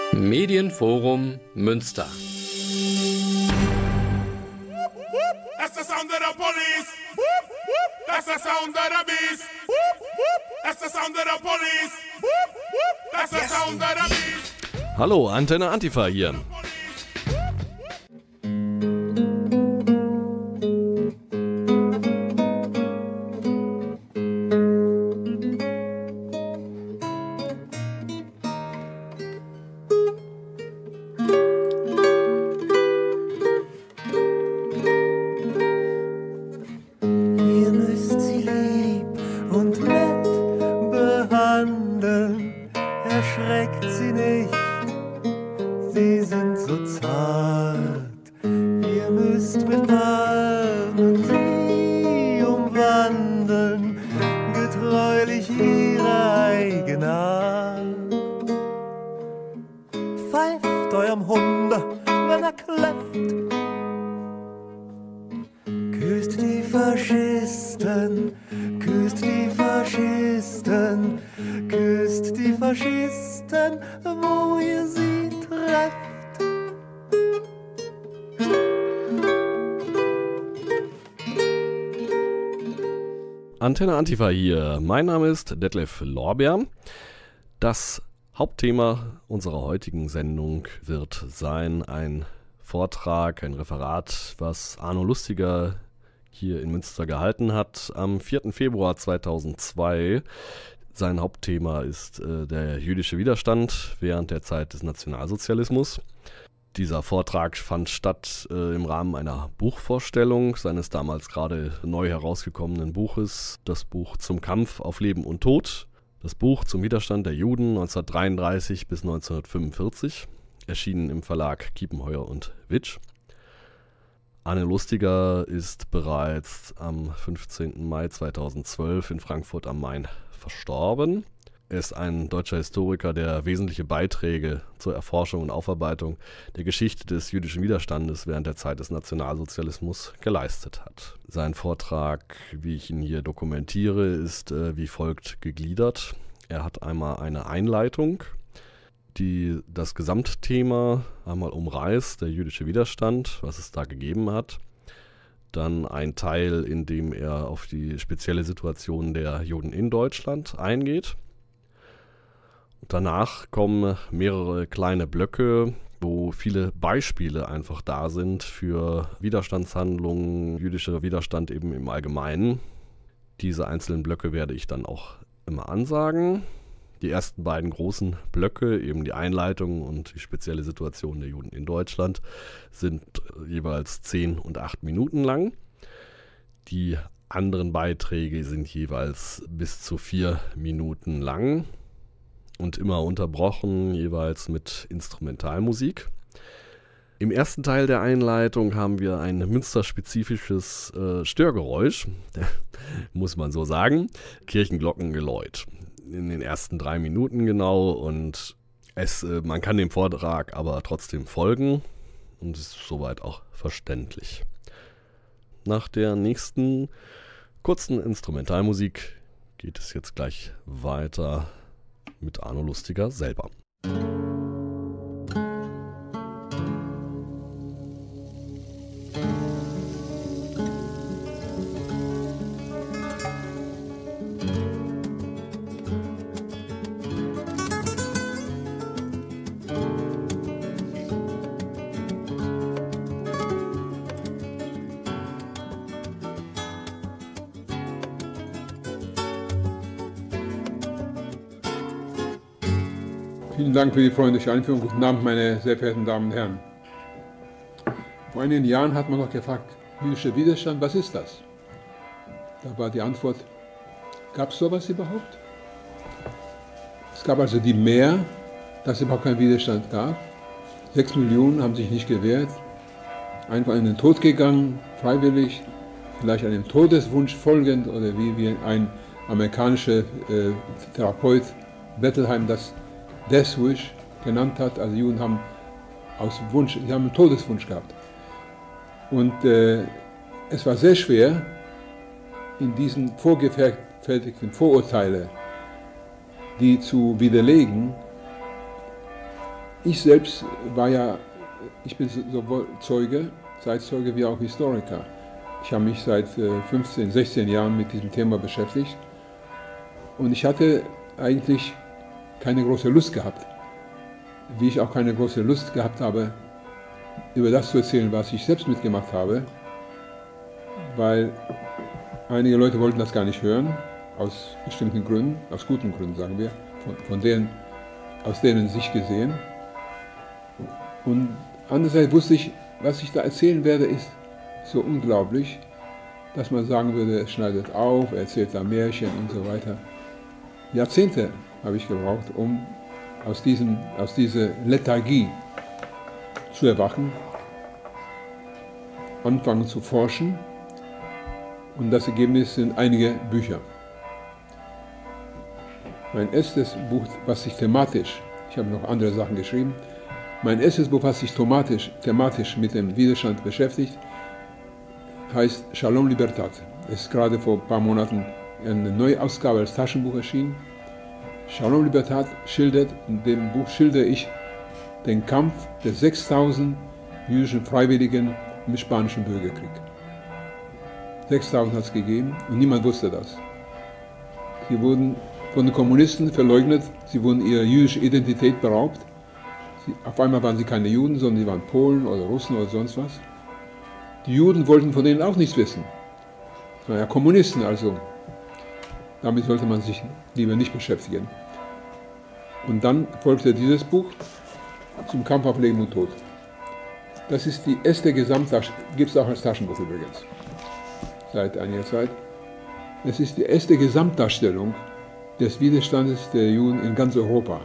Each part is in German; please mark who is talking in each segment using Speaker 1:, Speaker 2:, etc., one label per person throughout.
Speaker 1: Medienforum Münster.
Speaker 2: That's the sound of the police. That's the sound of the beast. That's the sound of the police. That's the sound of the beast.
Speaker 3: Hallo, Antenne Antifa hier.
Speaker 4: Wo ihr sie trefft.
Speaker 3: Antenne Antifa hier. Mein Name ist Detlef Lorbeer. Das Hauptthema unserer heutigen Sendung wird sein ein Vortrag, ein Referat, was Arno Lustiger hier in Münster gehalten hat am 4. Februar 2002. Sein Hauptthema ist der jüdische Widerstand während der Zeit des Nationalsozialismus. Dieser Vortrag fand statt im Rahmen einer Buchvorstellung seines damals gerade neu herausgekommenen Buches, das Buch Zum Kampf auf Leben und Tod, das Buch zum Widerstand der Juden 1933 bis 1945, erschienen im Verlag Kiepenheuer und Witsch. Arno Lustiger ist bereits am 15. Mai 2012 in Frankfurt am Main verstorben. Er ist ein deutscher Historiker, der wesentliche Beiträge zur Erforschung und Aufarbeitung der Geschichte des jüdischen Widerstandes während der Zeit des Nationalsozialismus geleistet hat. Sein Vortrag, wie ich ihn hier dokumentiere, ist wie folgt gegliedert. Er hat einmal eine Einleitung, die das Gesamtthema einmal umreißt, der jüdische Widerstand, was es da gegeben hat. Dann ein Teil, in dem er auf die spezielle Situation der Juden in Deutschland eingeht. Und danach kommen mehrere kleine Blöcke, wo viele Beispiele einfach da sind für Widerstandshandlungen, jüdischer Widerstand eben im Allgemeinen. Diese einzelnen Blöcke werde ich dann auch immer ansagen. Die ersten beiden großen Blöcke, eben die Einleitung und die spezielle Situation der Juden in Deutschland, sind jeweils 10 und 8 Minuten lang. Die anderen Beiträge sind jeweils bis zu 4 Minuten lang und immer unterbrochen jeweils mit Instrumentalmusik. Im ersten Teil der Einleitung haben wir ein münsterspezifisches Störgeräusch, muss man so sagen, Kirchenglockengeläut. In den ersten 3 Minuten genau, und man kann dem Vortrag aber trotzdem folgen und es ist soweit auch verständlich. Nach der nächsten kurzen Instrumentalmusik geht es jetzt gleich weiter mit Arno Lustiger selber.
Speaker 5: Vielen Dank für die freundliche Einführung. Guten Abend, meine sehr verehrten Damen und Herren. Vor einigen Jahren hat man noch gefragt, jüdischer Widerstand, was ist das? Da war die Antwort, gab es sowas überhaupt? Es gab also die Mehr, dass es überhaupt keinen Widerstand gab. 6 Millionen haben sich nicht gewehrt, einfach in den Tod gegangen, freiwillig, vielleicht einem Todeswunsch folgend, oder wie ein amerikanischer Therapeut Bettelheim das Death Wish genannt hat. Also Juden haben aus Wunsch, sie haben einen Todeswunsch gehabt. Und es war sehr schwer, in diesen vorgefertigten Vorurteile, die zu widerlegen, Ich selbst ich bin sowohl Zeitzeuge wie auch Historiker. Ich habe mich seit 15, 16 Jahren mit diesem Thema beschäftigt und ich hatte eigentlich keine große Lust gehabt, wie ich auch keine große Lust gehabt habe, über das zu erzählen, was ich selbst mitgemacht habe, weil einige Leute wollten das gar nicht hören, aus bestimmten Gründen, aus guten Gründen sagen wir, aus deren Sicht gesehen. Und andererseits wusste ich, was ich da erzählen werde, ist so unglaublich, dass man sagen würde, es schneidet auf, er erzählt da Märchen und so weiter. Jahrzehnte habe ich gebraucht, um aus dieser Lethargie zu erwachen, anfangen zu forschen, und das Ergebnis sind einige Bücher. Mein erstes Buch, was sich thematisch, ich habe noch andere Sachen geschrieben, mein erstes Buch, was sich thematisch mit dem Widerstand beschäftigt, heißt Shalom Libertad. Es ist gerade vor ein paar Monaten eine Neuausgabe als Taschenbuch erschienen. Shalom Libertad in dem Buch schildere ich den Kampf der 6000 jüdischen Freiwilligen im Spanischen Bürgerkrieg. 6000 hat es gegeben und niemand wusste das. Sie wurden von den Kommunisten verleugnet, sie wurden ihrer jüdischen Identität beraubt. Auf einmal waren sie keine Juden, sondern sie waren Polen oder Russen oder sonst was. Die Juden wollten von denen auch nichts wissen. Das waren ja Kommunisten, also damit sollte man sich lieber nicht beschäftigen. Und dann folgte dieses Buch zum Kampf auf Leben und Tod. Das ist die erste Gesamtdarstellung, gibt es auch als Taschenbuch übrigens, seit einiger Zeit. Das ist die erste Gesamtdarstellung des Widerstandes der Juden in ganz Europa.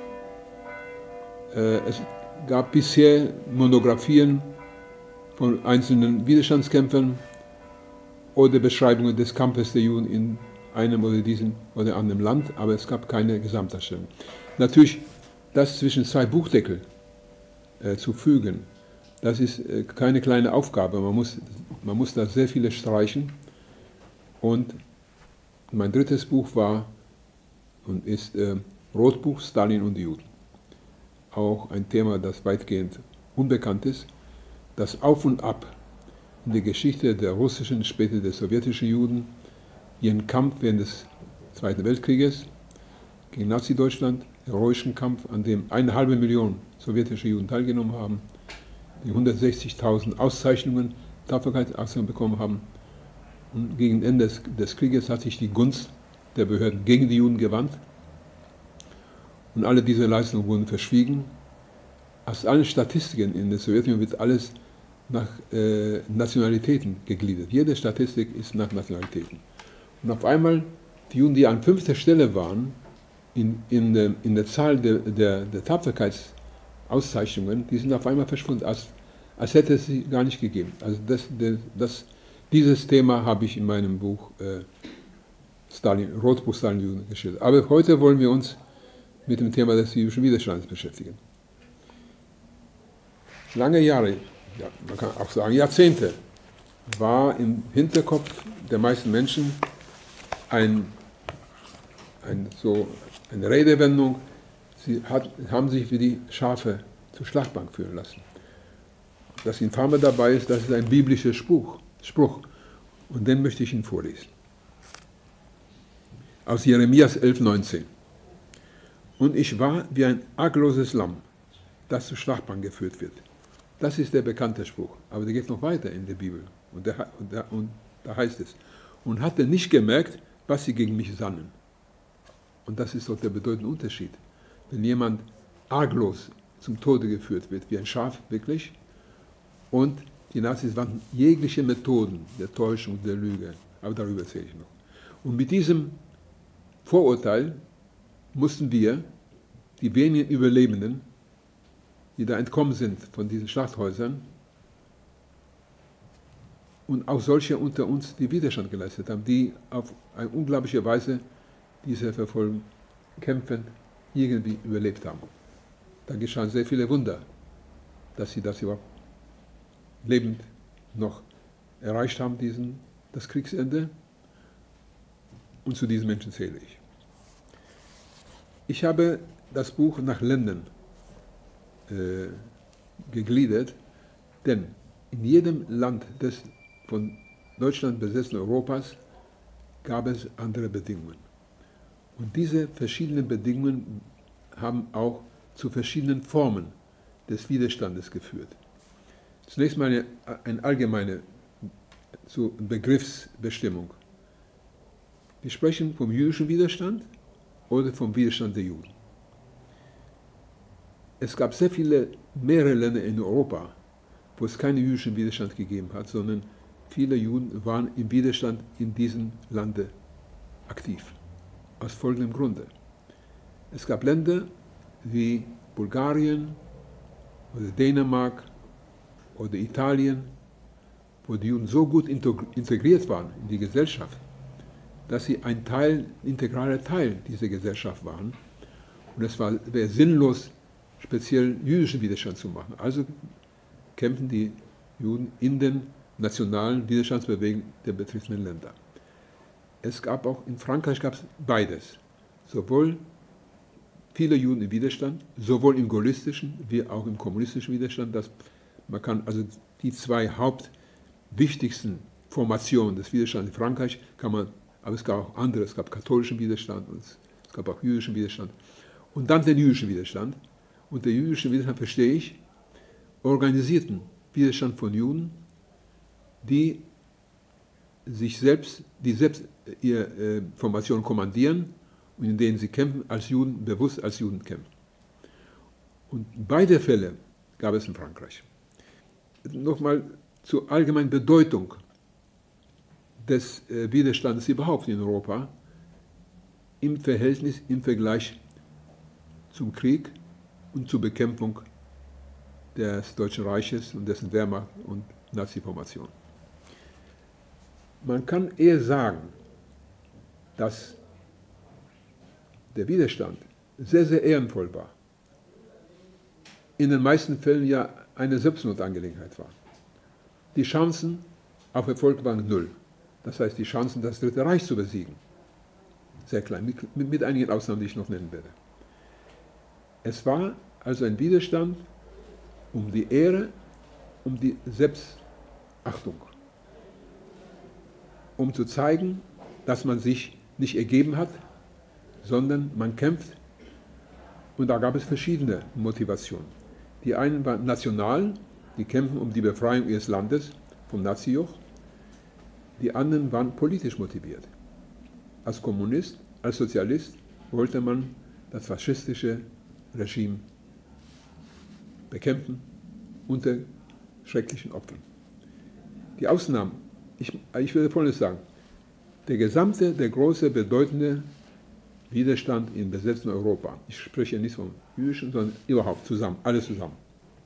Speaker 5: Es gab bisher Monographien von einzelnen Widerstandskämpfern oder Beschreibungen des Kampfes der Juden in einem oder diesem oder anderen Land, aber es gab keine Gesamtdarstellung. Natürlich, das zwischen zwei Buchdeckel zu fügen, das ist keine kleine Aufgabe. Man muss da sehr viele streichen. Und mein drittes Buch war und ist Rotbuch Stalin und die Juden. Auch ein Thema, das weitgehend unbekannt ist. Das Auf und Ab in der Geschichte der russischen, später der sowjetischen Juden, ihren Kampf während des Zweiten Weltkrieges gegen Nazi-Deutschland, heroischen Kampf, an dem 1,5 Million sowjetische Juden teilgenommen haben, die 160.000 Auszeichnungen, Tapferkeitsauszeichnungen bekommen haben. Und gegen Ende des Krieges hat sich die Gunst der Behörden gegen die Juden gewandt. Und alle diese Leistungen wurden verschwiegen. Aus allen Statistiken in der Sowjetunion wird alles nach Nationalitäten gegliedert. Jede Statistik ist nach Nationalitäten. Und auf einmal, die Juden, die an 5. Stelle waren, in der Zahl der Tapferkeitsauszeichnungen, die sind auf einmal verschwunden, als hätte es sie gar nicht gegeben. Also dieses Thema habe ich in meinem Buch Rotbuch Stalin Juden geschildert. Aber heute wollen wir uns mit dem Thema des jüdischen Widerstands beschäftigen. Lange Jahre, ja, man kann auch sagen Jahrzehnte, war im Hinterkopf der meisten Menschen eine Redewendung, sie haben sich wie die Schafe zur Schlachtbank führen lassen. Das Infame dabei ist, das ist ein biblischer Spruch. Und den möchte ich Ihnen vorlesen. Aus Jeremias 11,19. Und ich war wie ein argloses Lamm, das zur Schlachtbank geführt wird. Das ist der bekannte Spruch, aber der geht noch weiter in der Bibel. Und da heißt es, und hatte nicht gemerkt, was sie gegen mich sannen. Und das ist doch der bedeutende Unterschied. Wenn jemand arglos zum Tode geführt wird, wie ein Schaf wirklich, und die Nazis wandten jegliche Methoden der Täuschung, der Lüge, aber darüber erzähle ich noch. Und mit diesem Vorurteil mussten wir, die wenigen Überlebenden, die da entkommen sind von diesen Schlachthäusern, und auch solche unter uns, die Widerstand geleistet haben, die auf eine unglaubliche Weise diese Verfolgung kämpfend irgendwie überlebt haben. Da geschahen sehr viele Wunder, dass sie das überhaupt lebend noch erreicht haben, das Kriegsende. Und zu diesen Menschen zähle ich. Ich habe das Buch nach Ländern gegliedert, denn in jedem Land des von Deutschland besetzten Europas gab es andere Bedingungen. Und diese verschiedenen Bedingungen haben auch zu verschiedenen Formen des Widerstandes geführt. Zunächst mal eine allgemeine Begriffsbestimmung. Wir sprechen vom jüdischen Widerstand oder vom Widerstand der Juden. Es gab sehr viele, mehrere Länder in Europa, wo es keinen jüdischen Widerstand gegeben hat, sondern viele Juden waren im Widerstand in diesem Lande aktiv. Aus folgendem Grunde. Es gab Länder wie Bulgarien oder Dänemark oder Italien, wo die Juden so gut integriert waren in die Gesellschaft, dass sie ein integraler Teil dieser Gesellschaft waren. Und es wäre sinnlos, speziell jüdischen Widerstand zu machen. Also kämpfen die Juden in den nationalen Widerstandsbewegungen der betreffenden Länder. Es gab auch in Frankreich beides. Sowohl viele Juden im Widerstand, sowohl im gaullistischen wie auch im kommunistischen Widerstand. Man kann also die zwei hauptwichtigsten Formationen des Widerstands in Frankreich aber es gab auch andere, es gab katholischen Widerstand und es gab auch jüdischen Widerstand. Und dann den jüdischen Widerstand. Und der jüdische Widerstand verstehe ich organisierten Widerstand von Juden, die selbst ihre Formation kommandieren und in denen sie kämpfen, als Juden, bewusst als Juden kämpfen. Und beide Fälle gab es in Frankreich. Nochmal zur allgemeinen Bedeutung des Widerstandes überhaupt in Europa im Vergleich zum Krieg und zur Bekämpfung des Deutschen Reiches und dessen Wehrmacht und Nazi-Formation. Man kann eher sagen, dass der Widerstand sehr, sehr ehrenvoll war. In den meisten Fällen ja eine Selbstmordangelegenheit war. Die Chancen auf Erfolg waren null. Das heißt, die Chancen, das Dritte Reich zu besiegen, sehr klein, mit einigen Ausnahmen, die ich noch nennen werde. Es war also ein Widerstand um die Ehre, um die Selbstachtung, um zu zeigen, dass man sich nicht ergeben hat, sondern man kämpft. Und da gab es verschiedene Motivationen. Die einen waren national, die kämpfen um die Befreiung ihres Landes vom Nazi-Joch. Die anderen waren politisch motiviert. Als Kommunist, als Sozialist wollte man das faschistische Regime bekämpfen unter schrecklichen Opfern. Die Ausnahmen, ich würde Folgendes sagen, der große, bedeutende Widerstand im besetzten Europa, ich spreche nicht vom jüdischen, sondern überhaupt zusammen, alles zusammen,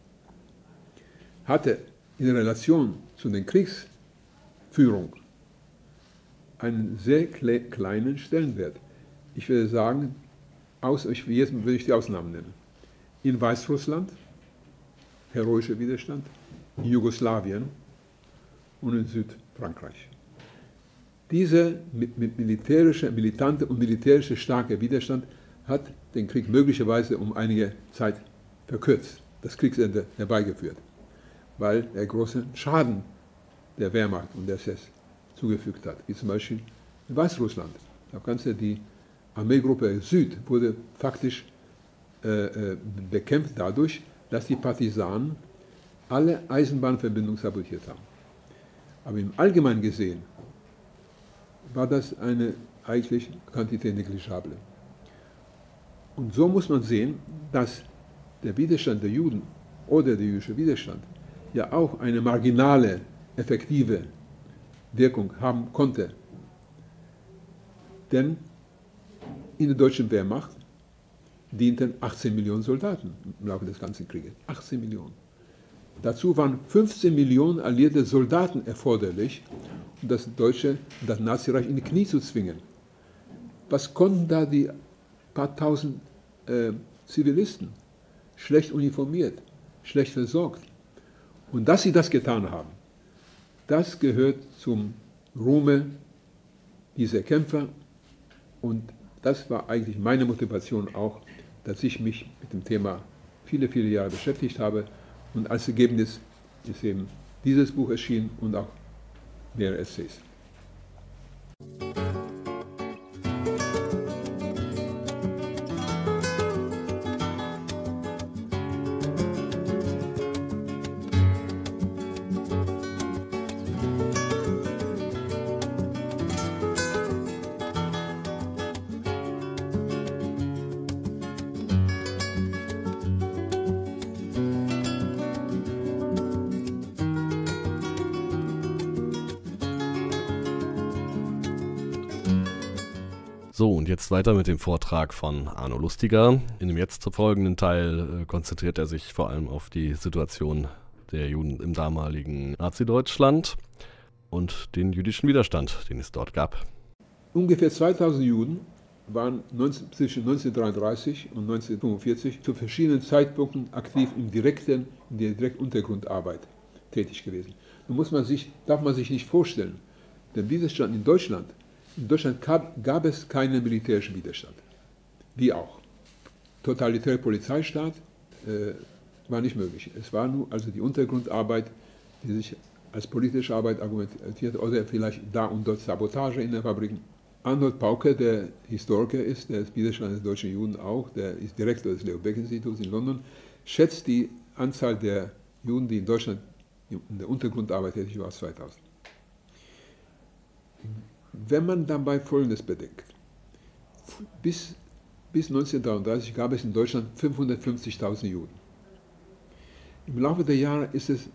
Speaker 5: hatte in Relation zu der Kriegsführung einen sehr kleinen Stellenwert. Ich würde sagen, jetzt würde ich die Ausnahmen nennen. In Weißrussland, heroischer Widerstand, in Jugoslawien und in Südfrankreich. Dieser militante und militärische starke Widerstand hat den Krieg möglicherweise um einige Zeit verkürzt, das Kriegsende herbeigeführt, weil er großen Schaden der Wehrmacht und der SS zugefügt hat, wie zum Beispiel in Weißrussland. Die Armeegruppe Süd wurde faktisch bekämpft dadurch, dass die Partisanen alle Eisenbahnverbindungen sabotiert haben. Aber im Allgemeinen gesehen war das eine eigentlich Quantität negligible. Und so muss man sehen, dass der Widerstand der Juden oder der jüdische Widerstand ja auch eine marginale, effektive Wirkung haben konnte. Denn in der deutschen Wehrmacht dienten 18 Millionen Soldaten im Laufe des ganzen Krieges. 18 Millionen. Dazu waren 15 Millionen alliierte Soldaten erforderlich, um das Nazireich in die Knie zu zwingen. Was konnten da die paar tausend Zivilisten? Schlecht uniformiert, schlecht versorgt. Und dass sie das getan haben, das gehört zum Ruhme dieser Kämpfer. Und das war eigentlich meine Motivation auch, dass ich mich mit dem Thema viele, viele Jahre beschäftigt habe. Und als Ergebnis ist eben dieses Buch erschienen und auch mehrere Essays.
Speaker 3: So, und jetzt weiter mit dem Vortrag von Arno Lustiger. In dem jetzt folgenden Teil konzentriert er sich vor allem auf die Situation der Juden im damaligen Nazi-Deutschland und den jüdischen Widerstand, den es dort gab.
Speaker 5: Ungefähr 2000 Juden waren zwischen 1933 und 1945 zu verschiedenen Zeitpunkten aktiv in der direkten Untergrundarbeit tätig gewesen. Nun darf man sich nicht vorstellen, den Widerstand in Deutschland gab es keinen militärischen Widerstand. Wie auch. Totalitärer Polizeistaat war nicht möglich. Es war nur also die Untergrundarbeit, die sich als politische Arbeit argumentiert, oder vielleicht da und dort Sabotage in den Fabriken. Arnold Pauke, der Historiker ist, der Widerstand der deutschen Juden auch, der ist Direktor des Leo Baeck-Instituts in London, schätzt die Anzahl der Juden, die in Deutschland in der Untergrundarbeit tätig waren, 2000. Wenn man dabei Folgendes bedenkt: bis 1933 gab es in Deutschland 550.000 Juden. Im Laufe der Jahre ist es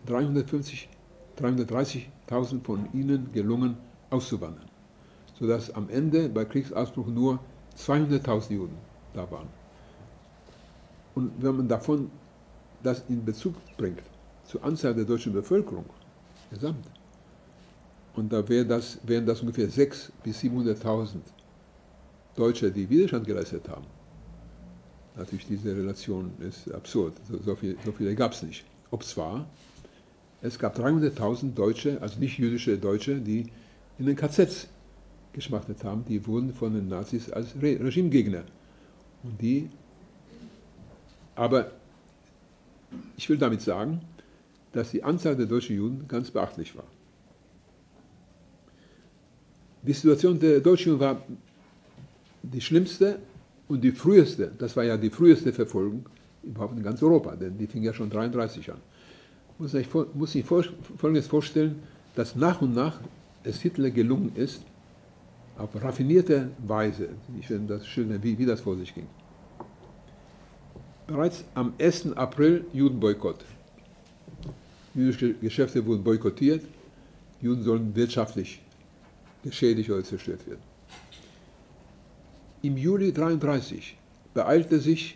Speaker 5: 330.000 von ihnen gelungen, auszuwandern, sodass am Ende bei Kriegsausbruch nur 200.000 Juden da waren. Und wenn man davon das in Bezug bringt zur Anzahl der deutschen Bevölkerung gesamt, und da wären das ungefähr 600.000 bis 700.000 Deutsche, die Widerstand geleistet haben. Natürlich, diese Relation ist absurd, so viele gab es nicht. Obzwar, es gab 300.000 Deutsche, also nicht jüdische Deutsche, die in den KZs geschmachtet haben, die wurden von den Nazis als Regimegegner. Aber ich will damit sagen, dass die Anzahl der deutschen Juden ganz beachtlich war. Die Situation der deutschen Juden war die schlimmste und die früheste, das war ja die früheste Verfolgung überhaupt in ganz Europa, denn die fing ja schon 1933 an. Muss sich Folgendes vorstellen, dass nach und nach es Hitler gelungen ist, auf raffinierte Weise, ich finde das schön, wie das vor sich ging. Bereits am 1. April Judenboykott. Jüdische Geschäfte wurden boykottiert, Juden sollen wirtschaftlich geschädigt oder zerstört werden. Im Juli 1933 beeilte sich,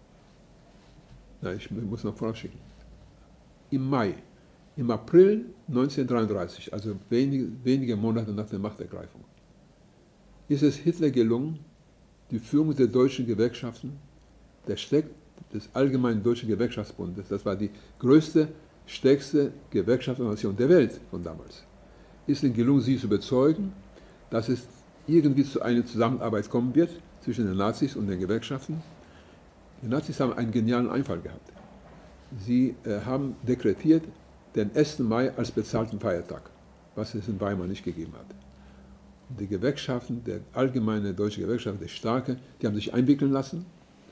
Speaker 5: ich muss noch vorausschicken, im April 1933, also wenige Monate nach der Machtergreifung, ist es Hitler gelungen, die Führung der deutschen Gewerkschaften, des Allgemeinen Deutschen Gewerkschaftsbundes, das war die größte, stärkste Gewerkschaftsorganisation der Welt von damals, ist es gelungen, sie zu überzeugen, dass es irgendwie zu einer Zusammenarbeit kommen wird zwischen den Nazis und den Gewerkschaften. Die Nazis haben einen genialen Einfall gehabt. Sie haben dekretiert den 1. Mai als bezahlten Feiertag, was es in Weimar nicht gegeben hat. Die Gewerkschaften, der allgemeine deutsche Gewerkschaft, der Starke, die haben sich einwickeln lassen,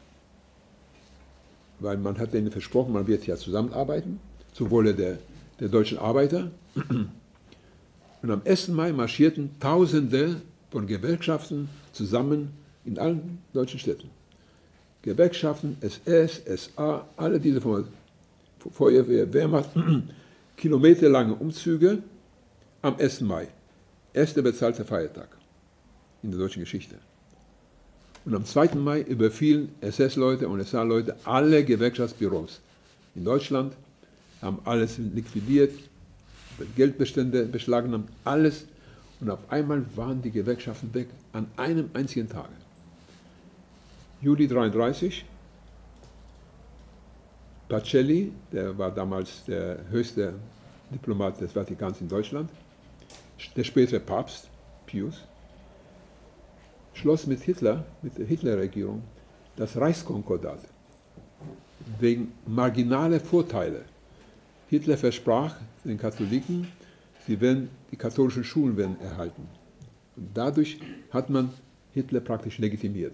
Speaker 5: weil man hat denen versprochen, man wird ja zusammenarbeiten, zum Wohle der deutschen Arbeiter. Und am 1. Mai marschierten Tausende von Gewerkschaften zusammen in allen deutschen Städten. Gewerkschaften, SS, SA, alle diese Feuerwehr, Wehrmacht, kilometerlange Umzüge am 1. Mai. Erster bezahlter Feiertag in der deutschen Geschichte. Und am 2. Mai überfielen SS-Leute und SA-Leute alle Gewerkschaftsbüros in Deutschland, haben alles liquidiert, Geldbestände beschlagnahmt, alles. Und auf einmal waren die Gewerkschaften weg, an einem einzigen Tag. Juli 1933, Pacelli, der war damals der höchste Diplomat des Vatikans in Deutschland, der spätere Papst, Pius, schloss mit der Hitlerregierung das Reichskonkordat. wegen marginaler Vorteile. Hitler versprach den Katholiken, die katholischen Schulen werden erhalten. Und dadurch hat man Hitler praktisch legitimiert.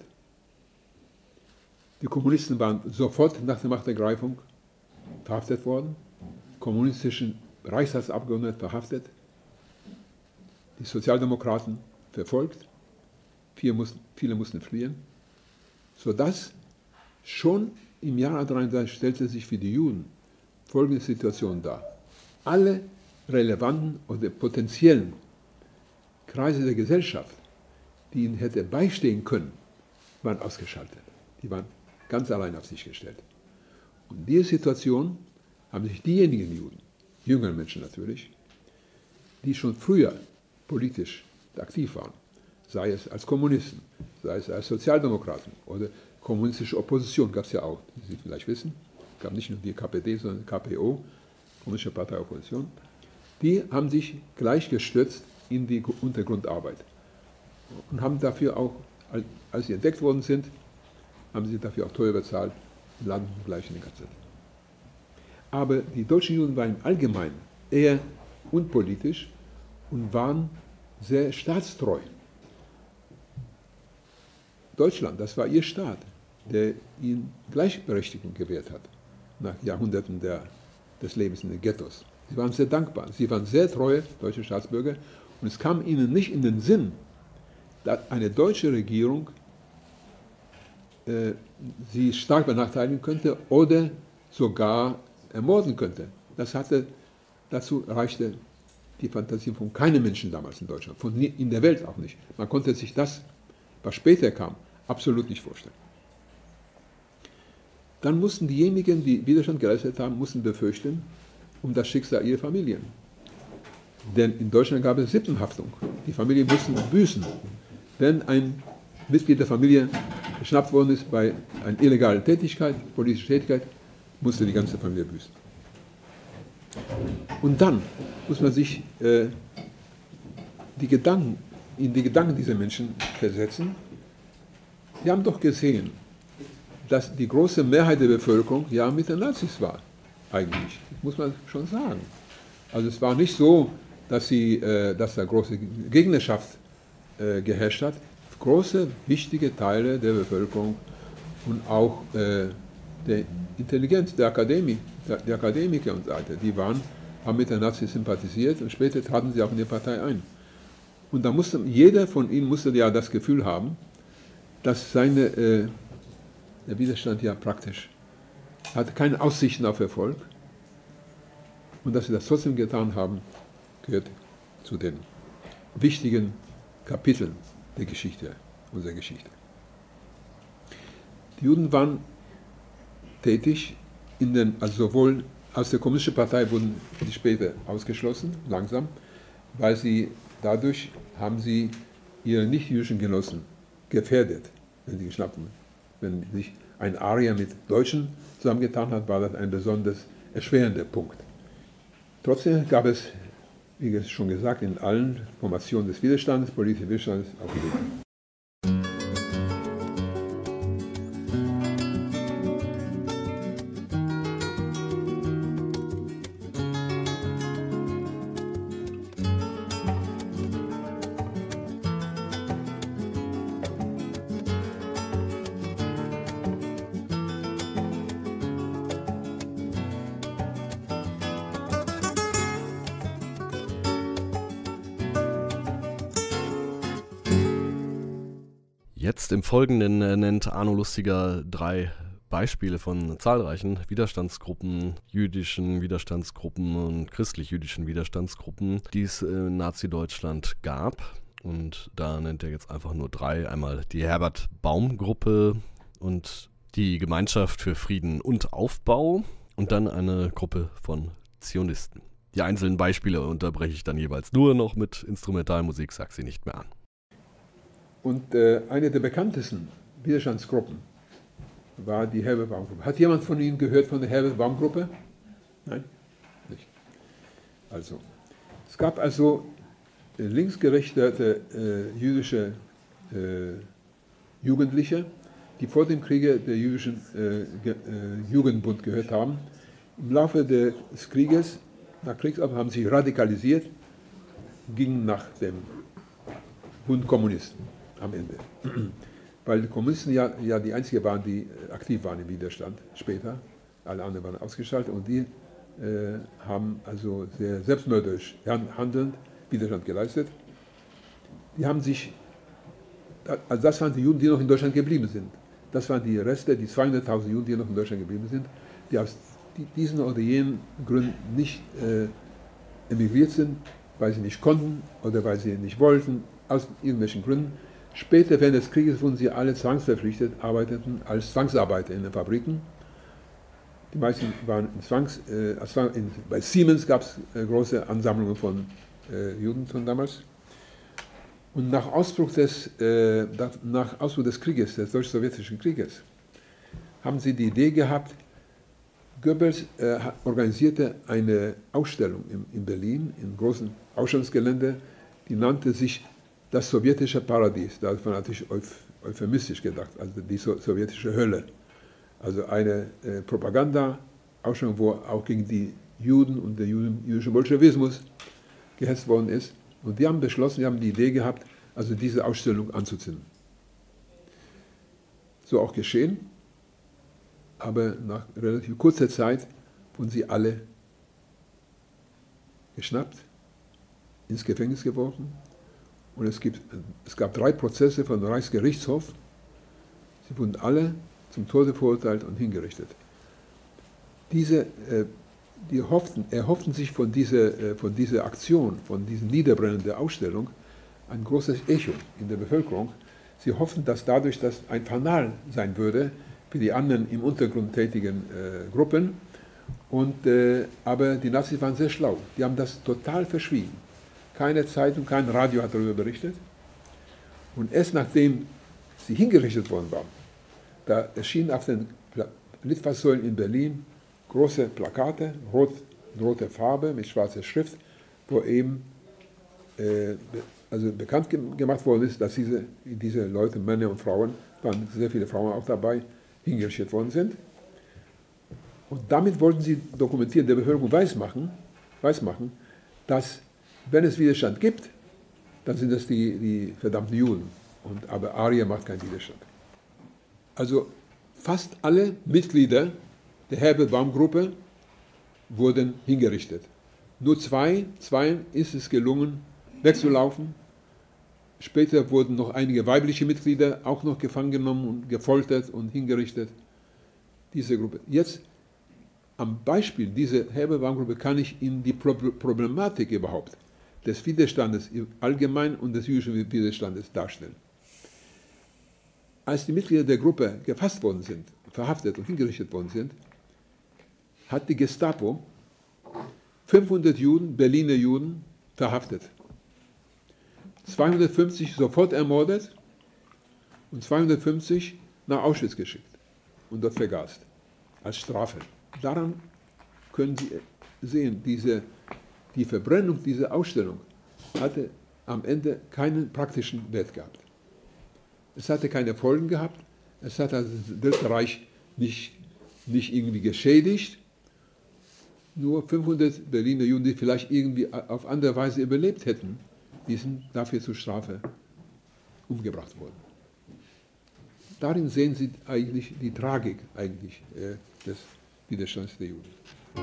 Speaker 5: Die Kommunisten waren sofort nach der Machtergreifung verhaftet worden, kommunistischen Reichstagsabgeordnete verhaftet, die Sozialdemokraten verfolgt, viele mussten fliehen, sodass schon im Jahr 1933 stellte sich für die Juden folgende Situation dar. Alle relevanten oder potenziellen Kreise der Gesellschaft, die ihnen hätte beistehen können, waren ausgeschaltet. Die waren ganz allein auf sich gestellt. Und in dieser Situation haben sich diejenigen Juden, jüngere Menschen natürlich, die schon früher politisch aktiv waren, sei es als Kommunisten, sei es als Sozialdemokraten oder kommunistische Opposition, gab es ja auch, wie Sie vielleicht wissen, es gab nicht nur die KPD, sondern die KPO, Kommunistische Partei Opposition, die haben sich gleich gestürzt in die Untergrundarbeit und haben dafür auch, als sie entdeckt worden sind, haben sie dafür auch teuer bezahlt und landen gleich in den KZ. Aber die deutschen Juden waren im Allgemeinen eher unpolitisch und waren sehr staatstreu. Deutschland, das war ihr Staat, der ihnen Gleichberechtigung gewährt hat, nach Jahrhunderten des Lebens in den Ghettos. Sie waren sehr dankbar, sie waren sehr treue deutsche Staatsbürger und es kam ihnen nicht in den Sinn, dass eine deutsche Regierung sie stark benachteiligen könnte oder sogar ermorden könnte. Dazu reichte die Fantasie von keinem Menschen damals in Deutschland, in der Welt auch nicht. Man konnte sich das, was später kam, absolut nicht vorstellen. Dann mussten diejenigen, die Widerstand geleistet haben, mussten befürchten um das Schicksal ihrer Familien. Denn in Deutschland gab es Sippenhaftung. Die Familien mussten büßen. Wenn ein Mitglied der Familie geschnappt worden ist bei einer illegalen Tätigkeit, politischer Tätigkeit, musste die ganze Familie büßen. Und dann muss man sich in die Gedanken dieser Menschen versetzen. Wir haben doch gesehen, dass die große Mehrheit der Bevölkerung ja mit den Nazis war, eigentlich. Das muss man schon sagen. Also es war nicht so, dass da große Gegnerschaft geherrscht hat. Große, wichtige Teile der Bevölkerung und auch der Intelligenz, der Akademie, die Akademiker und so weiter, die haben mit den Nazis sympathisiert und später traten sie auch in die Partei ein. Und da jeder von ihnen musste ja das Gefühl haben, dass der Widerstand ja praktisch hatte keine Aussichten auf Erfolg und dass sie das trotzdem getan haben, gehört zu den wichtigen Kapiteln der Geschichte, unserer Geschichte. Die Juden waren tätig, also sowohl aus der Kommunistischen Partei wurden sie später ausgeschlossen, langsam, weil dadurch haben sie ihre nicht-jüdischen Genossen gefährdet, wenn sie geschnappt wurden. Wenn sich ein Arier mit Deutschen zusammengetan hat, war das ein besonders erschwerender Punkt. Trotzdem gab es, wie schon gesagt, in allen Formationen des Widerstandes, politischen Widerstandes, auch Juden.
Speaker 3: Jetzt im Folgenden nennt Arno Lustiger 3 Beispiele von zahlreichen Widerstandsgruppen, jüdischen Widerstandsgruppen und christlich-jüdischen Widerstandsgruppen, die es in Nazi-Deutschland gab. Und da nennt er jetzt einfach nur 3. Einmal die Herbert-Baum-Gruppe und die Gemeinschaft für Frieden und Aufbau und dann eine Gruppe von Zionisten. Die einzelnen Beispiele unterbreche ich dann jeweils nur noch mit Instrumentalmusik, sag sie nicht mehr an.
Speaker 5: Und eine der bekanntesten Widerstandsgruppen war die Herbert-Baum-Gruppe. Hat jemand von Ihnen gehört von der Herbert-Baum-Gruppe? Nein? Nicht. Also, es gab also linksgerichtete jüdische Jugendliche, die vor dem Kriege der jüdischen Jugendbund gehört haben. Im Laufe des Krieges, nach Kriegsabschluss, haben sie sich radikalisiert, gingen nach dem Bund Kommunisten am Ende. Weil die Kommunisten ja die einzigen waren, die aktiv waren im Widerstand später. Alle anderen waren ausgeschaltet und die haben also sehr selbstmörderisch handelnd Widerstand geleistet. Die haben sich, also das waren die Juden, die noch in Deutschland geblieben sind. Das waren die Reste, die 200.000 Juden, die noch in Deutschland geblieben sind, die aus diesen oder jenen Gründen nicht emigriert sind, weil sie nicht konnten oder weil sie nicht wollten, aus irgendwelchen Gründen. Später, während des Krieges, wurden sie alle zwangsverpflichtet, arbeiteten als Zwangsarbeiter in den Fabriken. Die meisten waren bei Siemens gab es große Ansammlungen von Juden von damals. Und nach Ausbruch des Krieges, des deutsch-sowjetischen Krieges, haben sie die Idee gehabt, Goebbels organisierte eine Ausstellung in Berlin, im großen Ausstellungsgelände, die nannte sich das sowjetische Paradies. Da war natürlich euphemistisch gedacht, also die sowjetische Hölle. Also eine Propaganda-Ausstellung, wo auch gegen die Juden und den jüdischen Bolschewismus gehetzt worden ist. Und die haben beschlossen, die haben die Idee gehabt, also diese Ausstellung anzuzünden. So auch geschehen, aber nach relativ kurzer Zeit wurden sie alle geschnappt, ins Gefängnis geworfen. Und es gab 3 Prozesse vom Reichsgerichtshof. Sie wurden alle zum Tode verurteilt und hingerichtet. Die erhofften sich von dieser Aktion, von diesem Niederbrennen der Ausstellung, ein großes Echo in der Bevölkerung. Sie hofften, dass dadurch das ein Fanal sein würde für die anderen im Untergrund tätigen Gruppen. Aber die Nazis waren sehr schlau. Die haben das total verschwiegen. Keine Zeitung, kein Radio hat darüber berichtet. Und erst nachdem sie hingerichtet worden waren, da erschienen auf den Litfaßsäulen in Berlin große Plakate, rote Farbe mit schwarzer Schrift, wo eben also bekannt gemacht worden ist, dass diese Leute, Männer und Frauen, waren sehr viele Frauen auch dabei, hingerichtet worden sind. Und damit wollten sie dokumentieren, der Bevölkerung weismachen, dass, wenn es Widerstand gibt, dann sind das die verdammten Juden. Aber Arier macht keinen Widerstand. Also fast alle Mitglieder der Herbert-Baum-Gruppe wurden hingerichtet. Nur zwei ist es gelungen, wegzulaufen. Später wurden noch einige weibliche Mitglieder auch noch gefangen genommen und gefoltert und hingerichtet. Diese Gruppe. Jetzt am Beispiel dieser Herbert-Baum-Gruppe kann ich Ihnen die Problematik überhaupt des Widerstandes allgemein und des jüdischen Widerstandes darstellen. Als die Mitglieder der Gruppe gefasst worden sind, verhaftet und hingerichtet worden sind, hat die Gestapo 500 Juden, Berliner Juden, verhaftet. 250 sofort ermordet und 250 nach Auschwitz geschickt und dort vergast, als Strafe. Daran können Sie sehen, die Verbrennung dieser Ausstellung hatte am Ende keinen praktischen Wert gehabt. Es hatte keine Folgen gehabt, es hat das Dritte Reich nicht irgendwie geschädigt. Nur 500 Berliner Juden, die vielleicht irgendwie auf andere Weise überlebt hätten, die sind dafür zur Strafe umgebracht worden. Darin sehen Sie eigentlich die Tragik des Widerstands der Juden.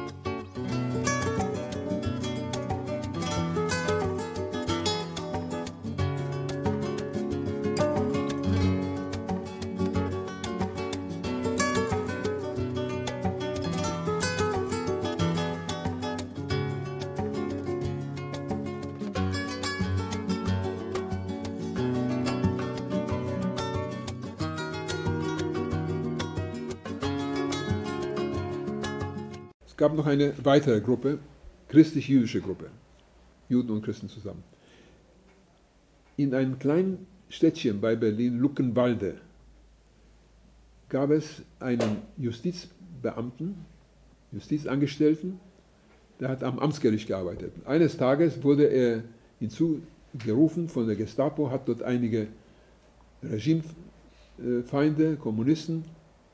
Speaker 5: Es gab noch eine weitere Gruppe, christlich-jüdische Gruppe, Juden und Christen zusammen. In einem kleinen Städtchen bei Berlin, Luckenwalde, gab es einen Justizbeamten, Justizangestellten, der hat am Amtsgericht gearbeitet. Eines Tages wurde er hinzugerufen von der Gestapo, hat dort einige Regimefeinde Feinde, Kommunisten,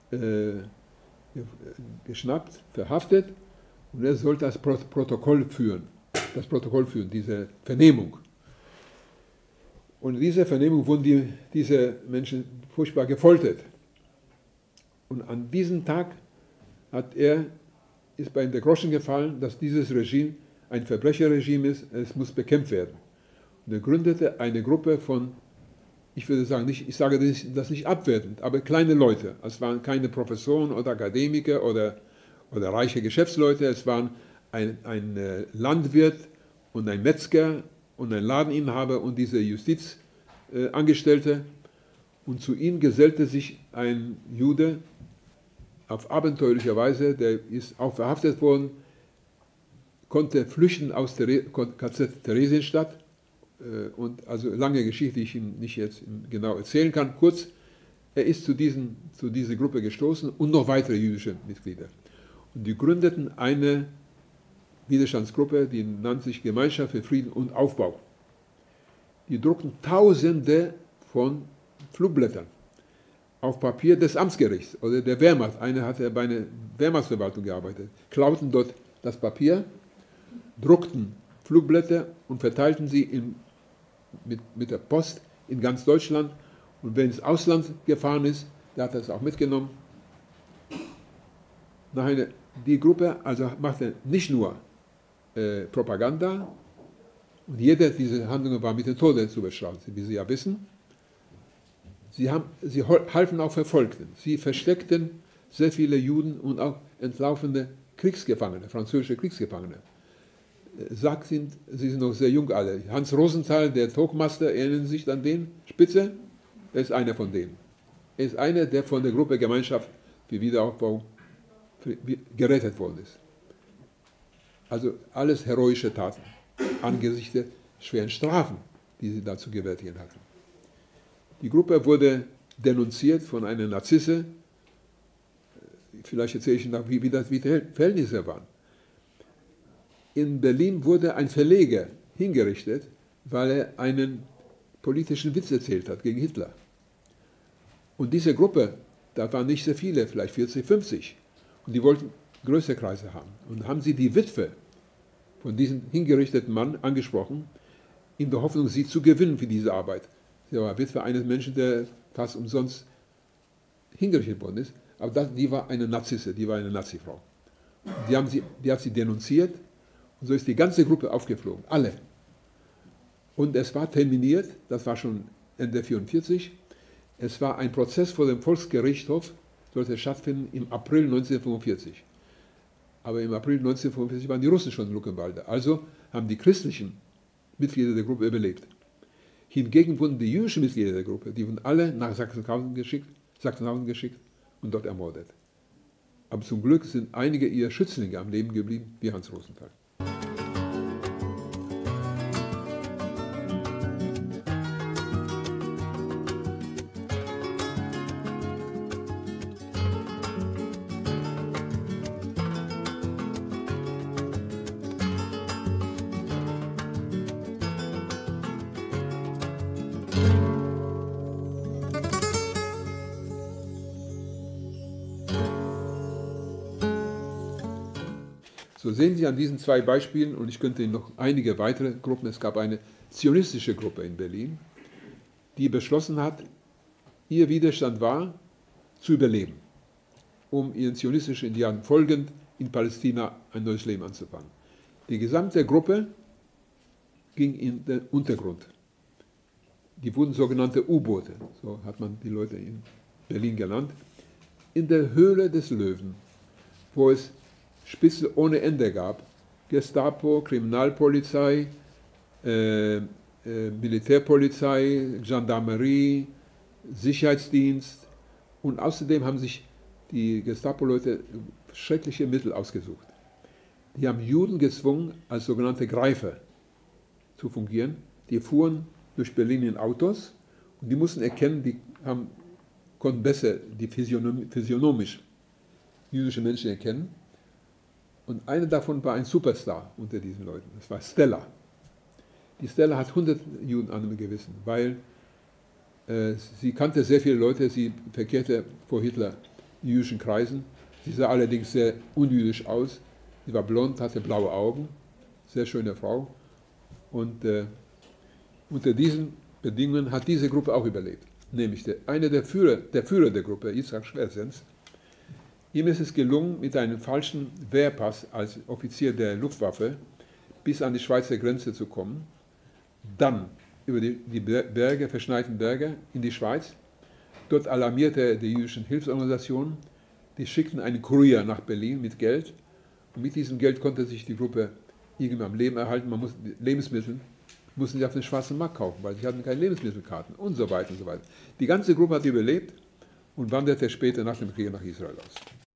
Speaker 5: geschnappt, verhaftet und er sollte das Protokoll führen, diese Vernehmung. Und in dieser Vernehmung wurden diese Menschen furchtbar gefoltert. Und an diesem Tag ist bei ihm der Groschen gefallen, dass dieses Regime ein Verbrecherregime ist, es muss bekämpft werden. Und er gründete eine Gruppe von, ich würde sagen, ich sage das nicht abwertend, aber kleine Leute. Es waren keine Professoren oder Akademiker oder reiche Geschäftsleute, es waren ein Landwirt und ein Metzger und ein Ladeninhaber und diese Justizangestellte. Und zu ihnen gesellte sich ein Jude auf abenteuerliche Weise, der ist auch verhaftet worden, konnte flüchten aus KZ Theresienstadt. Und also lange Geschichte, die ich Ihnen nicht jetzt genau erzählen kann. Kurz, er ist zu dieser Gruppe gestoßen und noch weitere jüdische Mitglieder. Und die gründeten eine Widerstandsgruppe, die nannte sich Gemeinschaft für Frieden und Aufbau. Die druckten Tausende von Flugblättern auf Papier des Amtsgerichts oder der Wehrmacht. Einer hatte bei einer Wehrmachtsverwaltung gearbeitet, klauten dort das Papier, druckten Flugblätter und verteilten sie mit der Post in ganz Deutschland. Und wenn ins Ausland gefahren ist, der hat das auch mitgenommen. Die Gruppe also machte nicht nur Propaganda, und jede dieser Handlungen war mit dem Tode zu bestrafen, wie Sie ja wissen. Sie halfen auch Verfolgten. Sie versteckten sehr viele Juden und auch entlaufene Kriegsgefangene, französische Kriegsgefangene. Sie sind noch sehr jung alle. Hans Rosenthal, der Togmaster, erinnern Sie sich an den? Spitze? Er ist einer von denen. Er ist einer, der von der Gruppe Gemeinschaft für Wiederaufbau gerettet worden ist. Also alles heroische Taten angesichts der schweren Strafen, die sie da zu gewärtigen hatten. Die Gruppe wurde denunziert von einer Narzisse. Vielleicht erzähle ich Ihnen noch, wie die Verhältnisse waren. In Berlin wurde ein Verleger hingerichtet, weil er einen politischen Witz erzählt hat gegen Hitler. Und diese Gruppe, da waren nicht sehr viele, vielleicht 40, 50. Und die wollten größere Kreise haben. Und haben sie die Witwe von diesem hingerichteten Mann angesprochen, in der Hoffnung, sie zu gewinnen für diese Arbeit. Sie war Witwe eines Menschen, der fast umsonst hingerichtet worden ist. Aber die war eine Narzisse, die war eine Nazifrau. Die hat sie denunziert. Und so ist die ganze Gruppe aufgeflogen, alle. Und es war terminiert, das war schon Ende 1944, es war ein Prozess vor dem Volksgerichtshof, sollte stattfinden im April 1945. Aber im April 1945 waren die Russen schon in Luckenwalde, also haben die christlichen Mitglieder der Gruppe überlebt. Hingegen wurden die jüdischen Mitglieder der Gruppe, die wurden alle nach Sachsenhausen geschickt und dort ermordet. Aber zum Glück sind einige ihrer Schützlinge am Leben geblieben, wie Hans Rosenthal. So sehen Sie an diesen zwei Beispielen, und ich könnte Ihnen noch einige weitere Gruppen, es gab eine zionistische Gruppe in Berlin, die beschlossen hat, ihr Widerstand war, zu überleben, um ihren zionistischen Idealen folgend in Palästina ein neues Leben anzufangen. Die gesamte Gruppe ging in den Untergrund. Die wurden sogenannte U-Boote, so hat man die Leute in Berlin genannt, in der Höhle des Löwen, wo es Spitzel ohne Ende gab. Gestapo, Kriminalpolizei, Militärpolizei, Gendarmerie, Sicherheitsdienst, und außerdem haben sich die Gestapo-Leute schreckliche Mittel ausgesucht. Die haben Juden gezwungen, als sogenannte Greifer zu fungieren. Die fuhren durch Berlin in Autos und die mussten erkennen, konnten besser die physiognomisch jüdische Menschen erkennen. Und einer davon war ein Superstar unter diesen Leuten, das war Stella. Die Stella hat 100 Juden an dem Gewissen, weil Sie kannte sehr viele Leute, sie verkehrte vor Hitler in jüdischen Kreisen. Sie sah allerdings sehr unjüdisch aus. Sie war blond, hatte blaue Augen, sehr schöne Frau. Und unter diesen Bedingungen hat diese Gruppe auch überlebt. Nämlich einer der Führer der Gruppe, Yitzhak Schwersens, ihm ist es gelungen, mit einem falschen Wehrpass als Offizier der Luftwaffe bis an die Schweizer Grenze zu kommen, dann über die Berge, verschneiten Berge in die Schweiz. Dort alarmierte er die jüdischen Hilfsorganisationen, die schickten einen Kurier nach Berlin mit Geld und mit diesem Geld konnte sich die Gruppe irgendwie am Leben erhalten. Lebensmittel mussten sie auf den schwarzen Markt kaufen, weil sie hatten keine Lebensmittelkarten und so weiter und so weiter. Die ganze Gruppe hat überlebt und wanderte später nach dem Krieg nach Israel aus.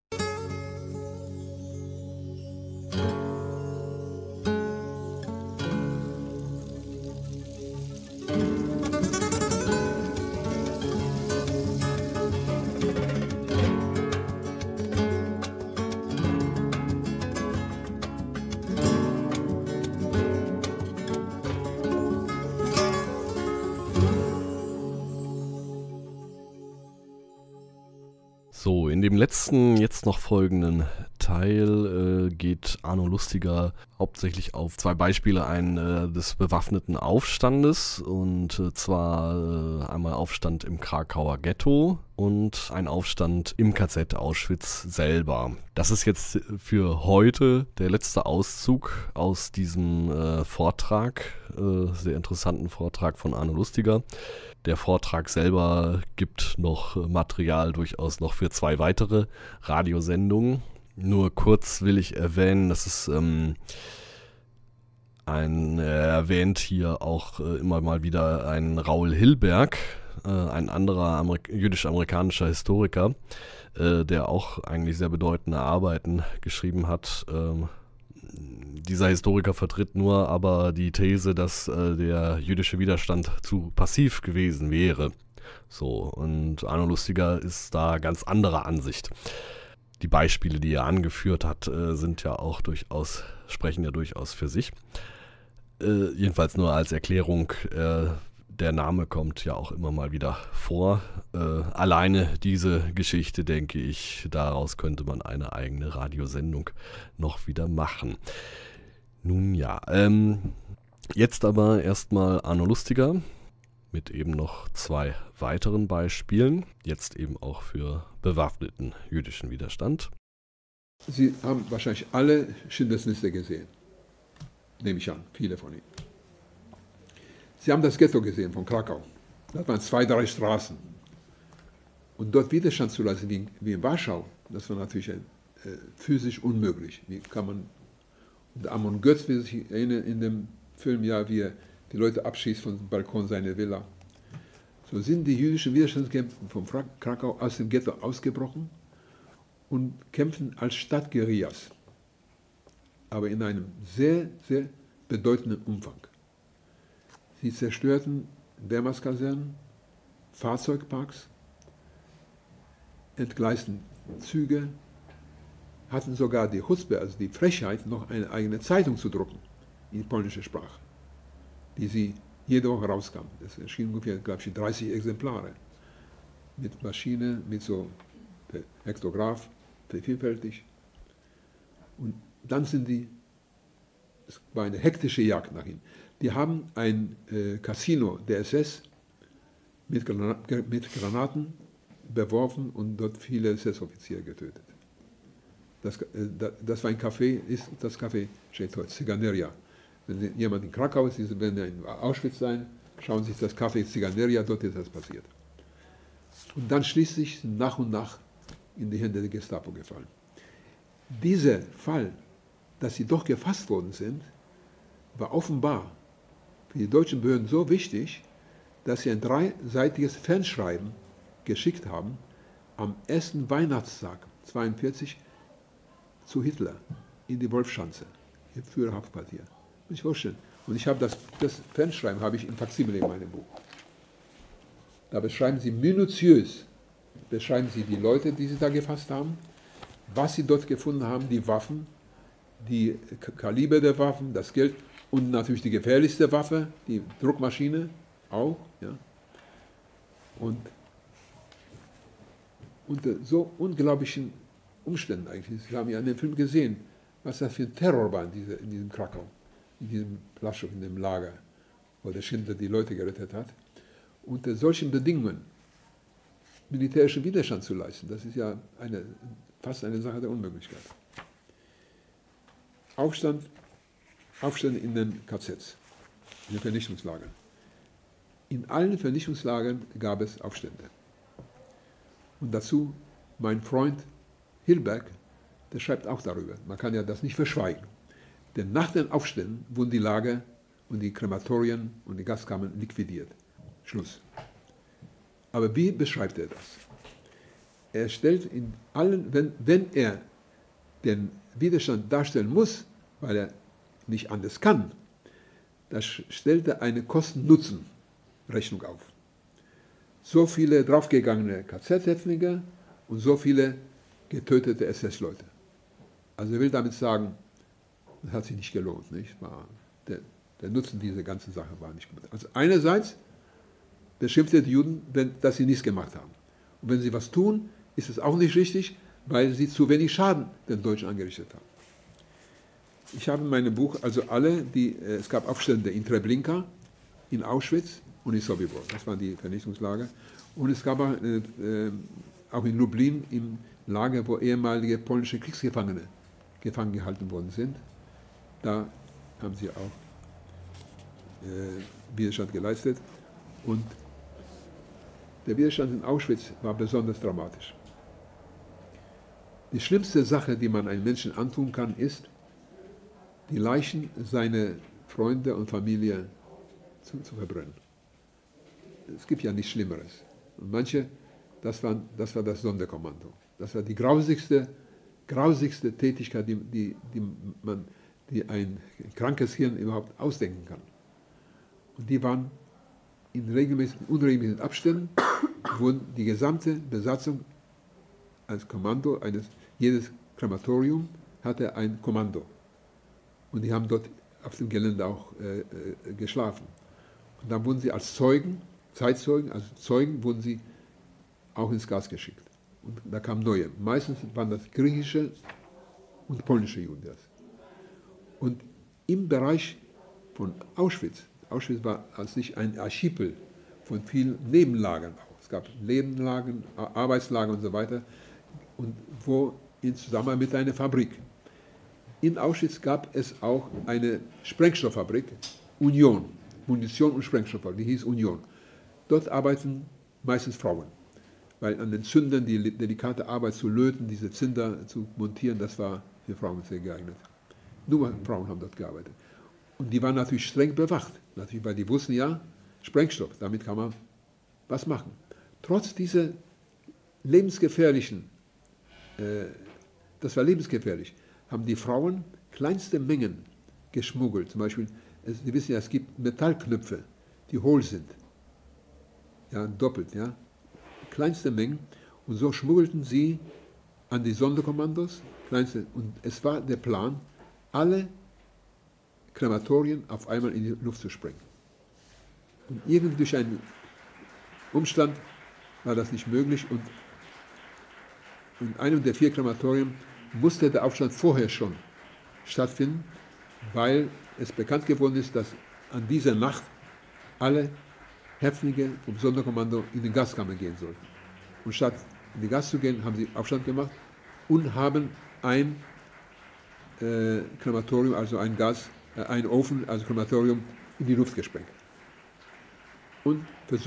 Speaker 3: So, in dem letzten, jetzt noch folgenden Teil geht Arno Lustiger hauptsächlich auf zwei Beispiele ein des bewaffneten Aufstandes, und zwar einmal Aufstand im Krakauer Ghetto und ein Aufstand im KZ Auschwitz selber. Das ist jetzt für heute der letzte Auszug aus diesem Vortrag, sehr interessanten Vortrag von Arno Lustiger. Der Vortrag selber gibt noch Material durchaus noch für 2 weitere Radiosendungen. Nur kurz will ich erwähnen, dass es erwähnt hier auch immer mal wieder ein Raoul Hilberg, ein anderer jüdisch-amerikanischer Historiker, der auch eigentlich sehr bedeutende Arbeiten geschrieben hat. Dieser Historiker vertritt nur aber die These, dass der jüdische Widerstand zu passiv gewesen wäre. So, und Arno Lustiger ist da ganz anderer Ansicht. Die Beispiele, die er angeführt hat, sprechen ja durchaus für sich. Jedenfalls nur als Erklärung, der Name kommt ja auch immer mal wieder vor. Alleine diese Geschichte, denke ich, daraus könnte man eine eigene Radiosendung noch wieder machen. Nun ja, jetzt aber erstmal Arno Lustiger mit eben noch 2 weiteren Beispielen, jetzt eben auch für bewaffneten jüdischen Widerstand.
Speaker 5: Sie haben wahrscheinlich alle Schindlers Liste gesehen, nehme ich an, viele von Ihnen. Sie haben das Ghetto gesehen von Krakau. Das waren 2, 3 Straßen. Und dort Widerstand zu leisten wie in Warschau, das war natürlich physisch unmöglich. Wie kann man, Amon Götz will sich erinnern in dem Film, ja, wie er die Leute abschießt von dem Balkon seiner Villa. So sind die jüdischen Widerstandskämpfer von Krakau aus dem Ghetto ausgebrochen und kämpfen als Stadtguerillas, aber in einem sehr, sehr bedeutenden Umfang. Sie zerstörten Wehrmachtskasernen, Fahrzeugparks, entgleisten Züge, hatten sogar die Chutzpe, also die Frechheit, noch eine eigene Zeitung zu drucken in polnischer Sprache, die sie jede Woche rauskam. Es erschienen ungefähr, glaube ich, 30 Exemplare mit Maschine, mit so Hektograph, vielfältig. Und dann es war eine hektische Jagd nach ihnen. Die haben ein Casino der SS mit Granaten beworfen und dort viele SS-Offiziere getötet. Das war ein Café, das Café steht heute, Ziganeria. Wenn jemand in Krakau ist, Sie werden ja in Auschwitz sein, schauen Sie sich das Café Ziganeria, dort ist das passiert. Und dann schließlich nach und nach in die Hände der Gestapo gefallen. Dieser Fall, dass sie doch gefasst worden sind, war offenbar für die deutschen Behörden so wichtig, dass sie ein 3-seitiges Fernschreiben geschickt haben am ersten Weihnachtstag 1942 zu Hitler in die Wolfschanze, im Führerhauptquartier. Muss ich vorstellen. Und ich habe das Fernschreiben habe ich im Faksimile in meinem Buch. Da beschreiben sie minutiös, die Leute, die sie da gefasst haben, was sie dort gefunden haben, die Waffen, die Kaliber der Waffen, das Geld und natürlich die gefährlichste Waffe, die Druckmaschine auch. Ja. Und unter so unglaublichen Umständen eigentlich. Sie haben ja in dem Film gesehen, was das für ein Terror war in diesem Krakau, in diesem Plaschow, in dem Lager, wo der Schindler die Leute gerettet hat. Unter solchen Bedingungen militärischen Widerstand zu leisten, das ist ja fast eine Sache der Unmöglichkeit. Aufstände in den KZs, in den Vernichtungslagern. In allen Vernichtungslagern gab es Aufstände. Und dazu mein Freund Hilberg, der schreibt auch darüber. Man kann ja das nicht verschweigen. Denn nach den Aufständen wurden die Lager und die Krematorien und die Gaskammern liquidiert. Schluss. Aber wie beschreibt er das? Er stellt in allen, wenn er den Widerstand darstellen muss, weil er nicht anders kann, da stellt er eine Kosten-Nutzen-Rechnung auf. So viele draufgegangene KZ-Häftlinge und so viele getötete SS-Leute. Also er will damit sagen, das hat sich nicht gelohnt. Nicht? Der Nutzen dieser ganzen Sache war nicht gut. Also einerseits beschimpft er die Juden, dass sie nichts gemacht haben. Und wenn sie was tun, ist es auch nicht richtig, weil sie zu wenig Schaden den Deutschen angerichtet haben. Ich habe in meinem Buch also es gab Aufstände in Treblinka, in Auschwitz und in Sobibor. Das waren die Vernichtungslager. Und es gab auch in Lublin im Lager, wo ehemalige polnische Kriegsgefangene gefangen gehalten worden sind. Da haben sie auch Widerstand geleistet. Und der Widerstand in Auschwitz war besonders dramatisch. Die schlimmste Sache, die man einem Menschen antun kann, ist, die Leichen seiner Freunde und Familie zu verbrennen. Es gibt ja nichts Schlimmeres. Und manche, das war das Sonderkommando. Das war die grausigste Tätigkeit, die ein krankes Hirn überhaupt ausdenken kann. Und die waren in unregelmäßigen Abständen, wurden die gesamte Besatzung als Kommando, jedes Krematorium hatte ein Kommando. Und die haben dort auf dem Gelände auch geschlafen. Und dann wurden sie als Zeitzeugen, wurden sie auch ins Gas geschickt. Und da kamen neue. Meistens waren das griechische und polnische Juden. Und im Bereich von Auschwitz war als sich ein Archipel von vielen Nebenlagern auch. Es gab Nebenlagen, Arbeitslager und so weiter, und wo in Zusammenhang mit einer Fabrik. In Auschwitz gab es auch eine Sprengstofffabrik, Union, Munition- und Sprengstofffabrik, die hieß Union. Dort arbeiten meistens Frauen, weil an den Zündern die delikate Arbeit zu löten, diese Zinder zu montieren, das war für Frauen sehr geeignet. Nur Frauen haben dort gearbeitet. Und die waren natürlich streng bewacht, natürlich, weil die wussten ja, Sprengstoff, damit kann man was machen. Trotz dieser lebensgefährlichen, das war lebensgefährlich, haben die Frauen kleinste Mengen geschmuggelt. Zum Beispiel, Sie wissen ja, es gibt Metallknöpfe, die hohl sind. Ja, doppelt, ja. Kleinste Mengen. Und so schmuggelten sie an die Sonderkommandos, kleinste. Und es war der Plan, alle Krematorien auf einmal in die Luft zu sprengen. Und irgendwie durch einen Umstand war das nicht möglich. Und in einem der 4 Krematorien musste der Aufstand vorher schon stattfinden, weil es bekannt geworden ist, dass an dieser Nacht alle Häftlinge vom Sonderkommando in die Gaskammer gehen sollten. Und statt in die Gas zu gehen, haben sie Aufstand gemacht und haben ein Krematorium, also ein Ofen, also Krematorium, in die Luft gesprengt. Und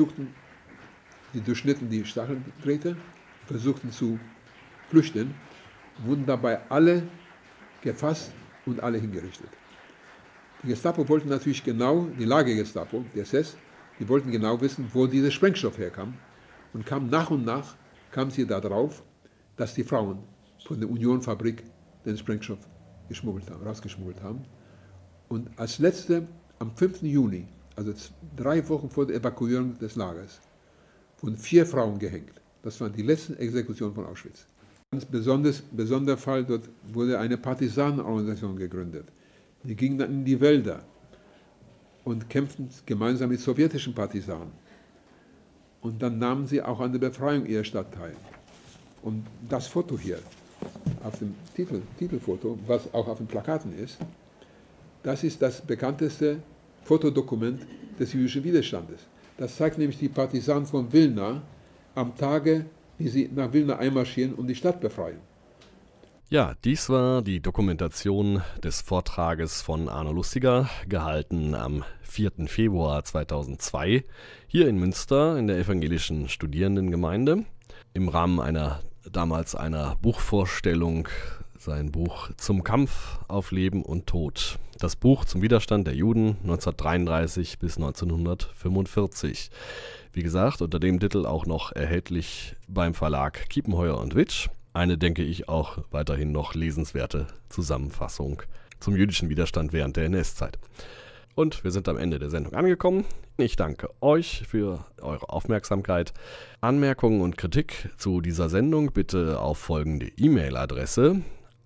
Speaker 5: sie durchschnitten die Stacheldrähte, versuchten zu flüchten, wurden dabei alle gefasst und alle hingerichtet. Die Gestapo wollten natürlich genau, die Lagergestapo, die SS, die wollten genau wissen, wo dieser Sprengstoff herkam, und nach und nach kamen sie darauf, dass die Frauen von der Union-Fabrik den Sprengstoff rausgeschmuggelt haben. Und als letzte, am 5. Juni, also 3 Wochen vor der Evakuierung des Lagers, wurden 4 Frauen gehängt. Das waren die letzten Exekutionen von Auschwitz. Ein ganz besonderer Fall, dort wurde eine Partisanenorganisation gegründet. Die gingen dann in die Wälder und kämpften gemeinsam mit sowjetischen Partisanen. Und dann nahmen sie auch an der Befreiung ihrer Stadt teil. Und das Foto hier, auf dem Titelfoto, was auch auf den Plakaten ist, das ist das bekannteste Fotodokument des jüdischen Widerstandes. Das zeigt nämlich die Partisanen von Wilna am Tage, wie sie nach Wilna einmarschieren und die Stadt befreien.
Speaker 3: Ja, dies war die Dokumentation des Vortrages von Arno Lustiger, gehalten am 4. Februar 2002 hier in Münster in der evangelischen Studierendengemeinde im Rahmen damals einer Buchvorstellung, sein Buch Zum Kampf auf Leben und Tod. Das Buch zum Widerstand der Juden 1933 bis 1945. Wie gesagt, unter dem Titel auch noch erhältlich beim Verlag Kiepenheuer und Witsch. Eine, denke ich, auch weiterhin noch lesenswerte Zusammenfassung zum jüdischen Widerstand während der NS-Zeit. Und wir sind am Ende der Sendung angekommen. Ich danke euch für eure Aufmerksamkeit. Anmerkungen und Kritik zu dieser Sendung bitte auf folgende E-Mail-Adresse: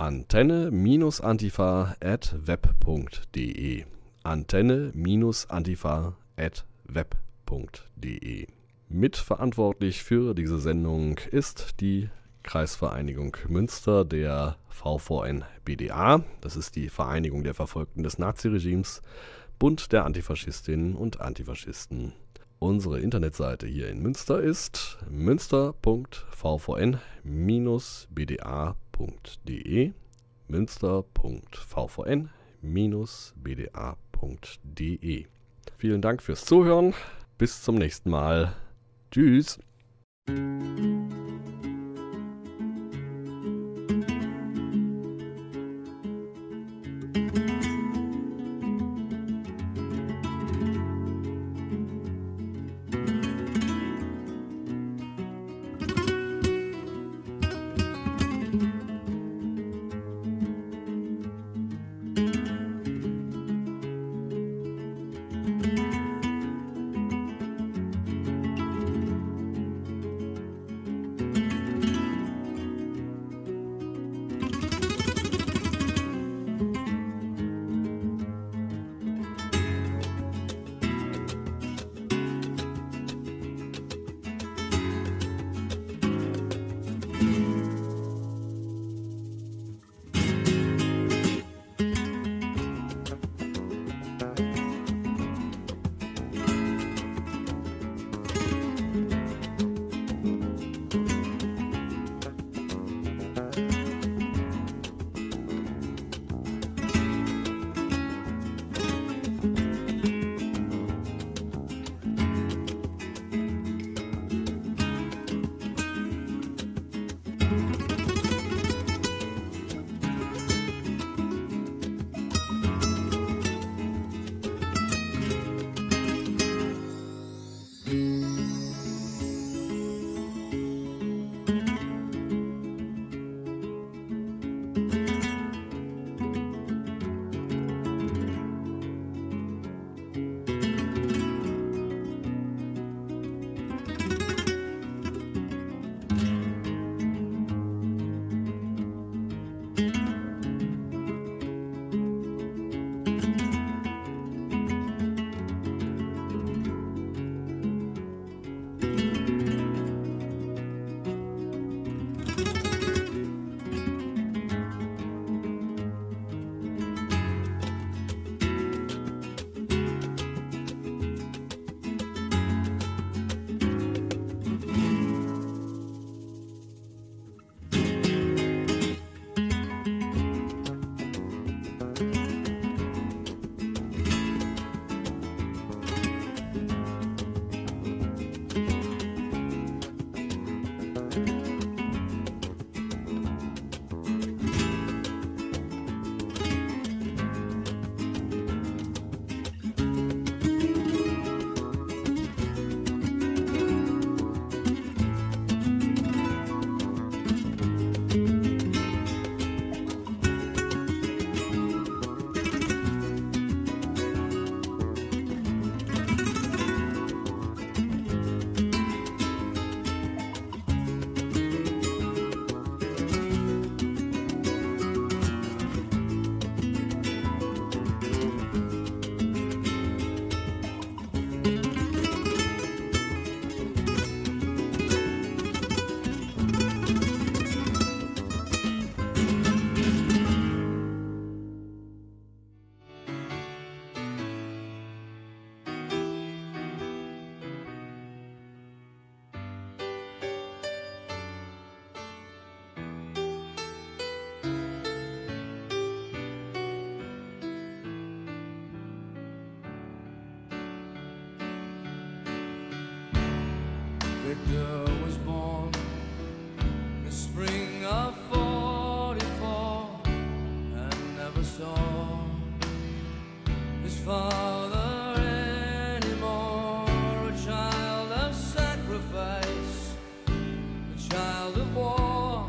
Speaker 3: antenne-antifa@web.de. antenne-antifa@web.de. Mitverantwortlich für diese Sendung ist die Kreisvereinigung Münster, der VVN-BDA, das ist die Vereinigung der Verfolgten des Naziregimes, Bund der Antifaschistinnen und Antifaschisten. Unsere Internetseite hier in Münster ist münster.vvn-bda.de, münster.vvn-bda.de. Vielen Dank fürs Zuhören, bis zum nächsten Mal. Tschüss.
Speaker 1: Victor was born in the spring of 44 and never saw his father anymore. A child of sacrifice, a child of war,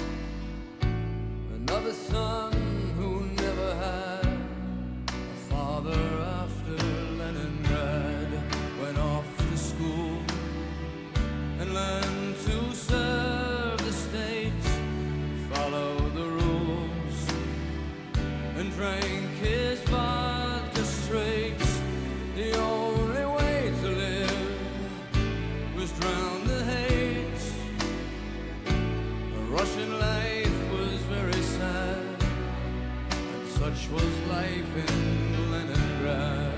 Speaker 1: another son who never had a father after Leningrad. Went off to school and learned to serve the state, follow the rules, and drank his vodka straight. The only way to live was drown the hate. The Russian life was very sad, and such was life in Leningrad.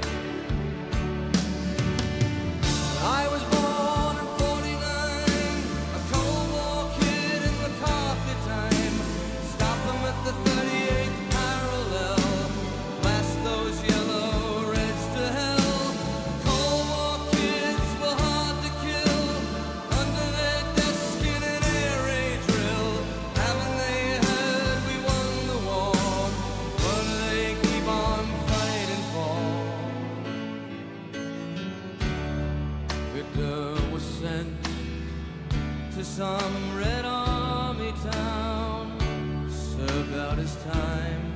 Speaker 1: I was born in 49, a Cold War kid in McCarthy time. Stop them at the 38th parallel, blast those yellow reds to hell. Cold War kids were hard to kill, under their desk in an air raid drill. Haven't they heard we won the war? What do they keep on fighting for? Victor was sent to some Red Army town, served out his time,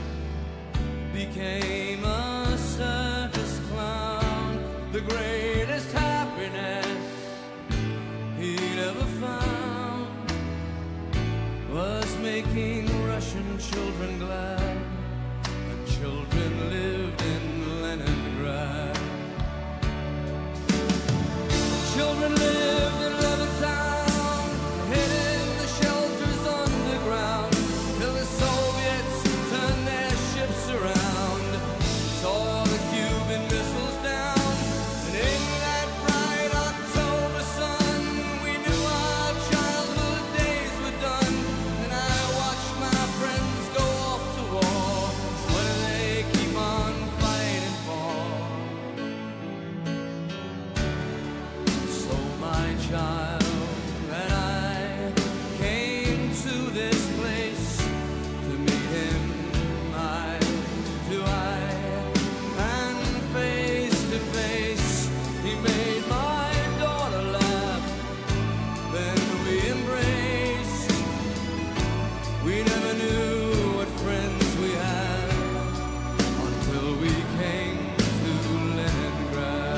Speaker 1: became a circus clown. The greatest happiness he'd ever found was making Russian children glad, and children lived in Leningrad. Children lived in Levittown, hidden the shelters underground, till the Soviets turned their ships around, tore the Cuban missiles down. And in that bright October sun, we knew our childhood days were done. And I watched my friends go off to war. What do they keep on fighting for? So my child and I came to this place to meet him eye to eye and face to face. He made my daughter laugh, then we embraced. We never knew what friends we had until we came to Leningrad.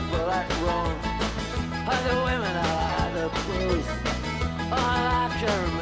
Speaker 6: Other women I like the blues. Oh, I like her